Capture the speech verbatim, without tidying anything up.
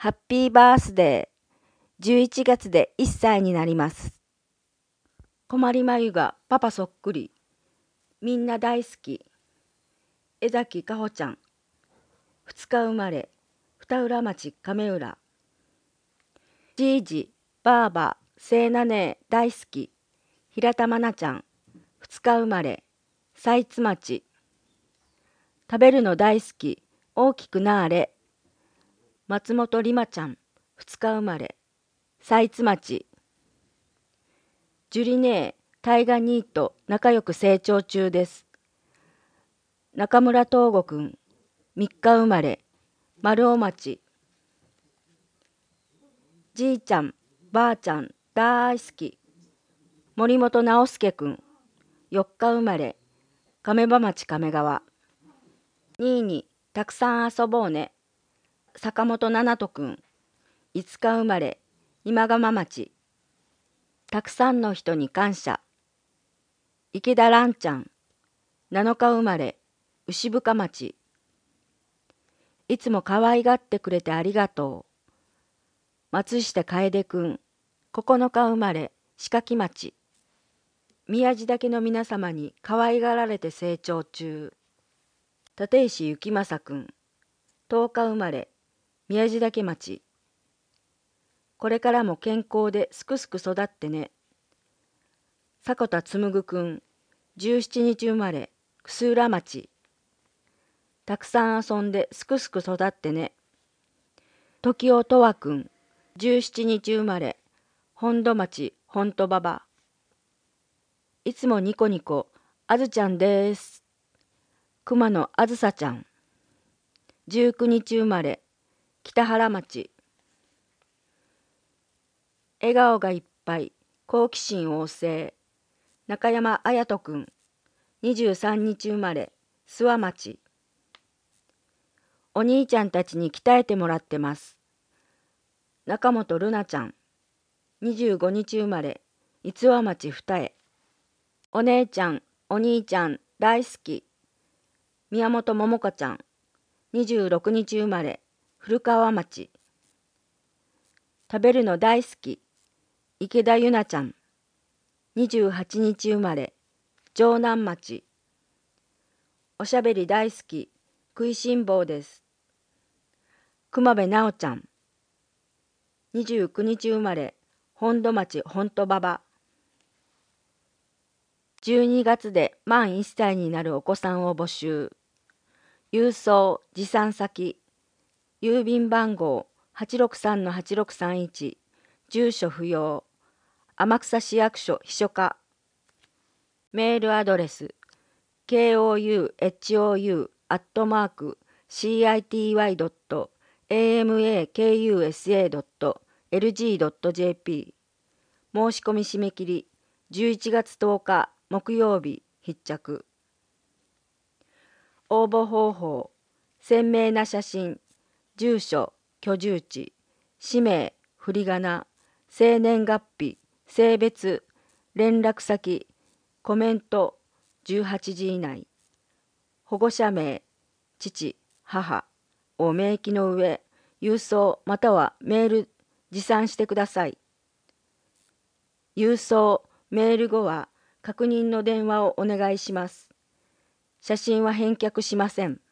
ハッピーバースデー。じゅういちがつでいっさいになります。困りまゆがパパそっくり。みんな大好き。江崎かほちゃん。ふつか生まれ。二浦町亀浦。じいじ、ばあば、せいなねえ大好き。平田愛菜ちゃん。ふつか生まれ。さいつ町。食べるの大好き。大きくなあれ。松本りまちゃん。ふつか生まれ。さいつ町。ジュリネー、タイガニーと仲良く成長中です。中村東吾くん、みっか生まれ、丸尾町。じいちゃん、ばあちゃん、大好き。森本直輔くん、よっか生まれ、亀場町亀川。にいにたくさん遊ぼうね。坂本七人くん、いつか生まれ、今川町。たくさんの人に感謝。池田蘭ちゃん、なのか生まれ、牛深町。いつも可愛がってくれてありがとう。松下楓くん、ここのか生まれ、四垣町。宮地岳の皆様に可愛がられて成長中。立石幸正くん、とおか生まれ、宮地岳町。これからも健康ですくすく育ってね。迫田紡くん、じゅうしちにち生まれ、楠浦町。たくさん遊んですくすく育ってね。時尾とわくん、じゅうしちにち生まれ、本土町本土馬場。いつもニコニコ、あずちゃんです。熊野あずさちゃん。じゅうくにち生まれ、北原町。笑顔がいっぱい、好奇心旺盛。中山綾人くん。にじゅうさんにち生まれ、諏訪町。お兄ちゃんたちに鍛えてもらってます。中本るなちゃん。にじゅうごにち生まれ、逸話町二重。お姉ちゃん、お兄ちゃん、大好き。宮本桃子ちゃん。にじゅうろくにち生まれ、古川町。食べるの大好き。池田ゆなちゃん。にじゅうはちにち生まれ、城南町。おしゃべり大好き。食いしん坊です。熊部直ちゃん。にじゅうくにち生まれ、本土町本土馬場。じゅうにがつで満いっさいになるお子さんを募集。郵送持参先。郵便番号 はちろくさんのはちろくさんいち。住所不要。天草市役所秘書課。メールアドレス ケーオーユーエイチオーユー アットマーク シーアイティーワイドットエーエムエーケーユーエスエードットエルジードットジェーピー。申し込み締め切りじゅういちがつとおか木曜日必着。応募方法、鮮明な写真、住所、居住地、氏名、振り仮名、生年月日、性別、連絡先、コメント、じゅうはちじ以内、保護者名、父、母を明記の上、郵送またはメール持参してください。郵送、メール後は確認の電話をお願いします。写真は返却しません。